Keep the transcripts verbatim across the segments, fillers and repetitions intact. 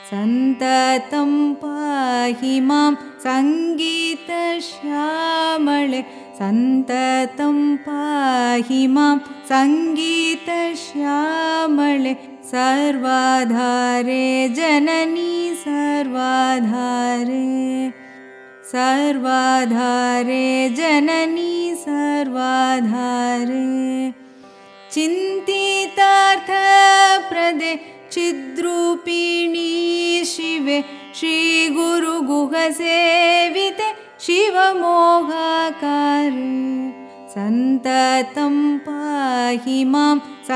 सन्ततं पाहि मां सङ्गीतश्यामळे सन्ततं पाहि मां सङ्गीतश्यामळे सर्वाधारे जननी सर्वाधारे सर्वाधारे जननी सर्वाधारे चिन्तितार्थप्रदे चिद्रूपिणी शिवे श्रीगुरुगुहसेविते शिवमोहाकारे सन्ततं पाहि मां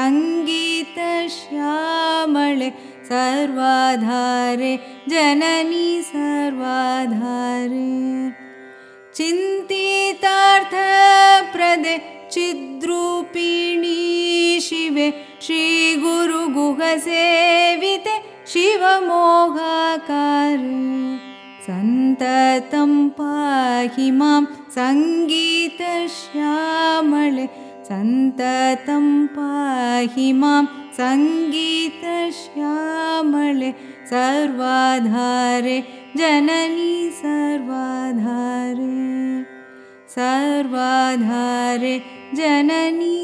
सङ्गीतश्यामळे सर्वाधारे जननी सर्वाधारे चिन्तितार्थप्रदे चिद्रूपिणी शिवे श्रीगुरुगुहसेविते शिवमोहाकारे सन्ततं पाहि मां सङ्गीतश्यामळे सन्ततं पाहि मां सङ्गीतश्यामळे सर्वाधारे जननी सर्वाधारे सर्वाधारे जननी